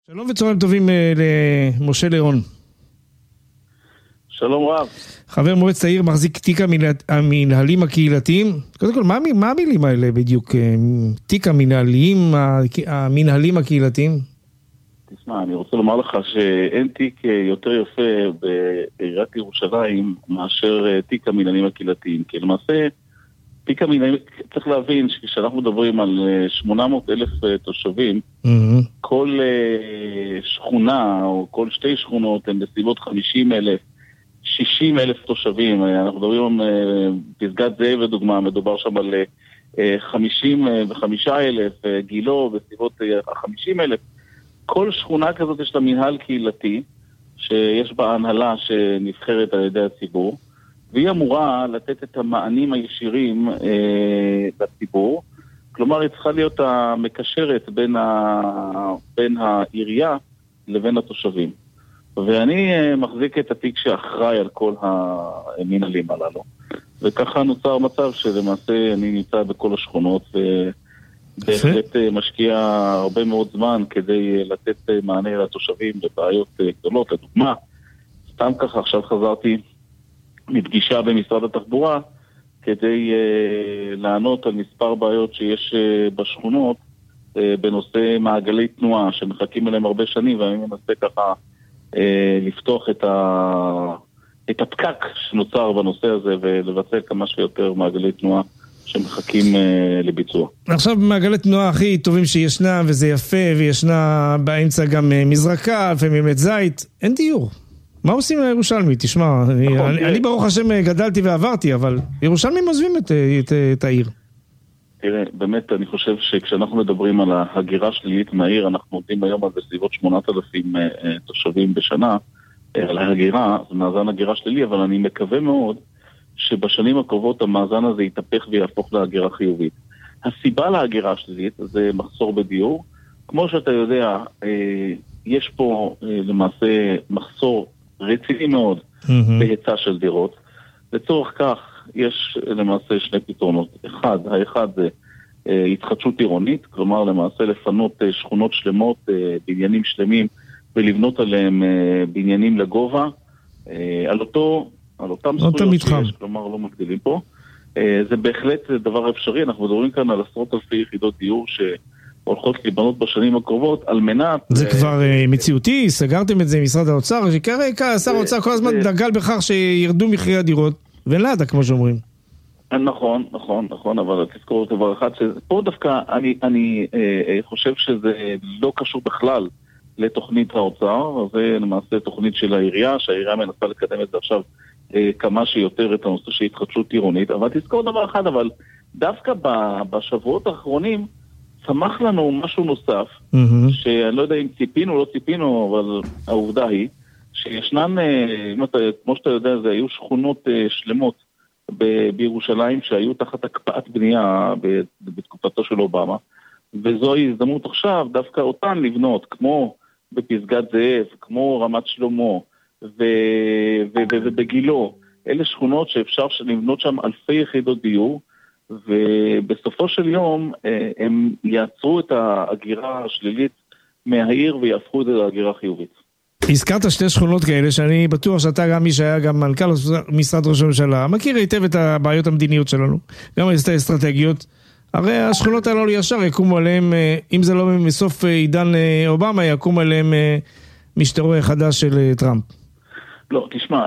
שלום וצהריים טובים למשה לירון. שלום רב. חבר מועצת העיר, מחזיק תיק המנהלים הקהילתיים. קודם כל, מה המילים האלה בדיוק? תיק המנהלים הקהילתיים? תשמע, אני רוצה לומר לך שאין תיק יותר יפה בעיריית ירושלים מאשר תיק המנהלים הקהילתיים. כי למעשה, תיק המנהלים, צריך להבין שכשאנחנו מדברים על 800,000 תושבים, כל שכונה או כל שתי שכונות הן בסביבות 50,000, 60,000 תושבים. אנחנו מדברים על פסגת זאב לדוגמה, מדובר שם על 55,000, גילו בסביבות 50,000. כל שכונה כזאת יש לה מנהל קהילתי, שיש בה הנהלה שנבחרת על ידי הציבור, והיא אמורה לתת את המענים הישירים לציבור. כלומר, היא צריכה להיות המקשרת בין העירייה לבין התושבים. ואני מחזיק את התיק שאחראי על כל המנהלים הללו. וככה נוצר מצב שלמעשה אני נמצא בכל השכונות, ובהחלט משקיע הרבה מאוד זמן כדי לתת מענה לתושבים לבעיות גדולות. לדוגמה, סתם ככה עכשיו חזרתי מפגישה במשרד התחבורה כדי לענות על מספר בעיות שיש בשכונות בנושא מעגלי תנועה שמחכים אליהם הרבה שנים, ואני מנסה ככה לפתוח את הפקק שנוצר בנושא הזה ולבצע כמה שיותר מעגלי תנועה שמחכים לביצוע. עכשיו במעגלי תנועה הכי טובים שישנה, וזה יפה, וישנה באמצע גם מזרקה וממת זית, אין דיור. מה עושים לירושלמי? תשמע, אני ברוך השם גדלתי ועברתי, אבל ירושלמים עוזבים את העיר. תראה, באמת אני חושב שכשאנחנו מדברים על ההגירה שלילית מהעיר, אנחנו עומדים היום על בסביבות 8,000 תושבים בשנה על ההגירה, זה מאזן הגירה שלילי, אבל אני מקווה מאוד שבשנים הקרובות המאזן הזה יתהפך ויהפוך להגירה חיובית. הסיבה להגירה שלילית זה מחסור בדיור. כמו שאתה יודע, יש פה למעשה מחסור רציני מאוד בהיצע של דירות. לצורך כך יש למעשה שני פתרונות. האחד זה התחדשות עירונית, כלומר למעשה לפנות שכונות שלמות, בניינים שלמים, ולבנות עליהם בניינים לגובה, על אותם זכויות שיש, כלומר לא מגדילים פה. זה בהחלט דבר אפשרי. אנחנו מדברים כאן על עשרות אלפי יחידות דיור שהולכות להיבנות בשנים הקרובות, על מנת... זה כבר מציאותי, סגרתם את זה עם משרד האוצר, שכרגע שר האוצר כל הזמן דגל בכך שירדו מחירי הדירות, ולעדה כמו שאומרים. נכון, אבל תזכור דבר אחד, שפה דווקא אני חושב שזה לא קשור בכלל לתוכנית האוצר, זה למעשה תוכנית של העירייה, שהעירייה מנסה לקדם את זה עכשיו כמה שיותר את הנושא של התחדשות עירונית, אבל תזכור דבר אחד, אבל דווקא בשבועות האחרונים צמח לנו משהו נוסף, שאני לא יודע אם ציפינו או לא ציפינו, אבל העובדה היא שישנן, כמו שאתה יודע, זה היו שכונות שלמות בירושלים שהיו תחת הקפאת בנייה בתקופתו של אובמה, וזוהי הזדמנות עכשיו דווקא אותן לבנות, כמו בפסגת זאב, כמו רמת שלמה ובגילו. אלה שכונות שאפשר לבנות שם אלפי יחידות דיור, ובסופו של יום הם יעצרו את ההגירה השלילית מהעיר ויהפכו את זה להגירה חיובית. הזכרת שתי שכונות כאלה שאני בטוח שאתה גם מי שהיה גם מנכ"ל משרד ראש הממשלה מכיר היטב את הבעיות המדיניות שלנו, גם את האסטרטגיות. הרי השכונות הללו ישר יקומו עליהם, אם זה לא מסוף עידן אובמה, יקום עליהם משטרו חדש של טראמפ. לא, תשמע,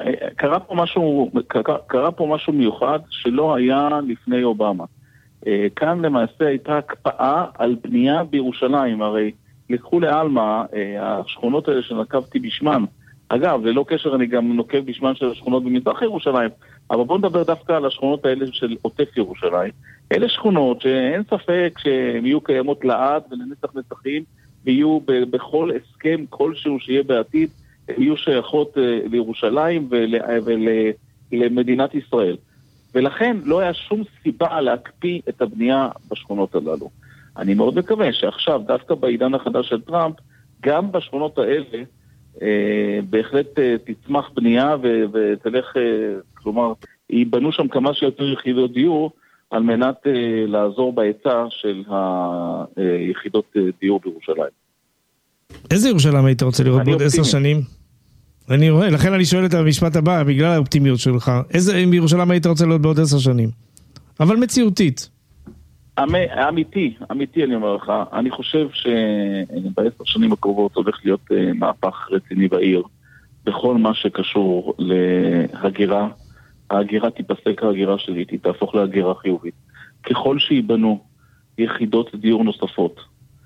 קרה פה משהו מיוחד שלא היה לפני אובמה. כאן למעשה הייתה הקפאה על בנייה בירושלים. הרי לקחו לאלמה השכונות האלה שנקבתי בשמן. אגב, ללא קשר אני גם נוקב בשמן של השכונות במזרח ירושלים, אבל בואו נדבר דווקא על השכונות האלה של עוטף ירושלים. אלה שכונות שאין ספק שהן יהיו קיימות לעד ולנצח נצחים, ויהיו בכל הסכם כלשהו שיהיה בעתיד, הן יהיו שייכות לירושלים ולמדינת ישראל. ולכן לא היה שום סיבה להקפיא את הבנייה בשכונות הללו. אני מאוד מקווה שעכשיו, דווקא בעידן החדש של טראמפ, גם בשכונות האלה, בהחלט תצמח בנייה ותלך, כלומר, ייבנו שם כמה שיותר יחידות דיור, על מנת לעזור בהיצע של היחידות דיור בירושלים. איזה ירושלים היית רוצה לראות בעוד 10 שנים? אני רואה, לכן אני שואל את המשפט הבא, בגלל האופטימיות שלך. איזה ירושלים היית רוצה לראות בעוד 10 שנים? אבל מציאותית. אמיתי אני אומר לך. אני חושב שב10 שנים הקרובות הולך להיות מהפך רציני בעיר, בכל מה שקשור להגירה. ההגירה תיפסק, ההגירה שלי תהפוך להגירה חיובית. ככל שיבנו יחידות דיור נוספות,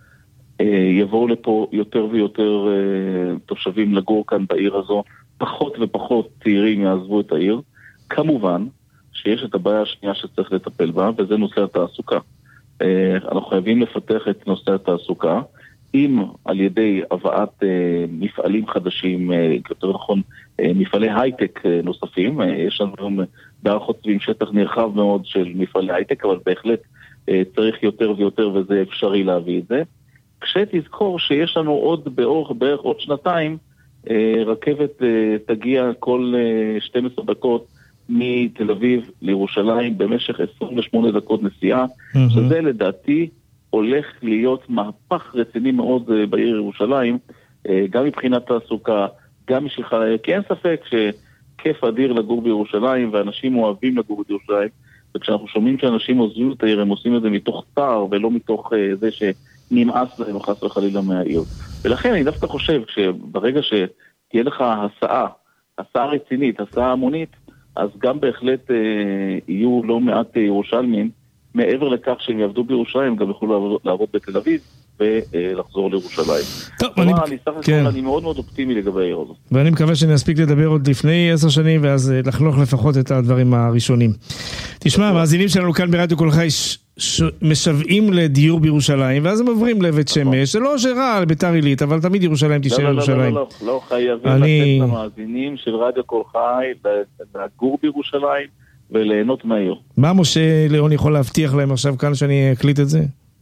יבואו לפה יותר ויותר תושבים לגור כאן בעיר הזו, פחות ופחות צעירים יעזבו את העיר. כמובן שיש את הבעיה השנייה שצריך לטפל בה, וזה נושא התעסוקה. אנחנו חייבים לפתח את נושא התעסוקה, אם על ידי הבאת מפעלים חדשים, יותר נכון מפעלי הייטק נוספים. יש לנו בערכות סביב שטח נרחב מאוד של מפעלי הייטק, אבל בהחלט צריך יותר ויותר, וזה אפשרי להביא את זה. כשתזכור שיש לנו בערך עוד 2 רכבת תגיע כל 12 דקות מתל אביב לירושלים במשך 28 דקות נסיעה, שזה לדעתי הולך להיות מהפך רציני מאוד בעיר ירושלים, גם מבחינת תעסוקה, גם משיכה, כי אין ספק שכיף אדיר לגור בירושלים, ואנשים אוהבים לגור בירושלים, וכשאנחנו שומעים שאנשים עוזבים את העיר, הם עושים את זה מתוך צער, ולא מתוך זה שנמאס להם חס וחלילה מהעיר. ולכן אני דווקא חושב שברגע שתהיה לך הסעה רצינית, הסעה המונית, אז גם בהחלט יהיו לא מעט ירושלמים, מעבר לכך שהם יעבדו בירושלים, גם יוכלו לעבוד בתל אביב ולחזור לירושלים. טוב, אני מאוד מאוד אופטימי לגבי העיר הזאת. ואני מקווה שנספיק לדבר עוד לפני 10 שנים, ואז לחנוך לפחות את הדברים הראשונים. תשמע, המאזינים שלנו כאן ברדיו כל חי משוועים לדיור בירושלים, ואז הם עוברים לבית שמש. זה לא שרע לביתר עילית, אבל תמיד ירושלים תישאר ירושלים. לא, חייבים לתת למאזינים של רדיו כל חי לגור בירושלים וליהנות מהעיר. מה משה ליאון יכול להבטיח להם עכשיו כאן שאני אקליט את זה?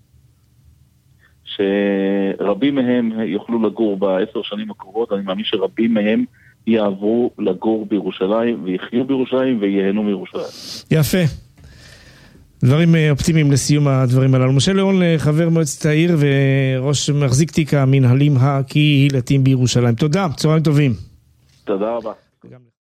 שרבים מהם יוכלו לגור ב10 שנים הקרובות. אני מאמין שרבים מהם יעברו לגור בירושלים ויחיו בירושלים וייהנו מירושלים. יפה. דברים אופטימיים לסיום הדברים הללו. משה ליאון, חבר מועצת העיר וראש מחזיק תיק המנהלים הקהילתיים בירושלים. תודה, צהריים טובים. תודה רבה.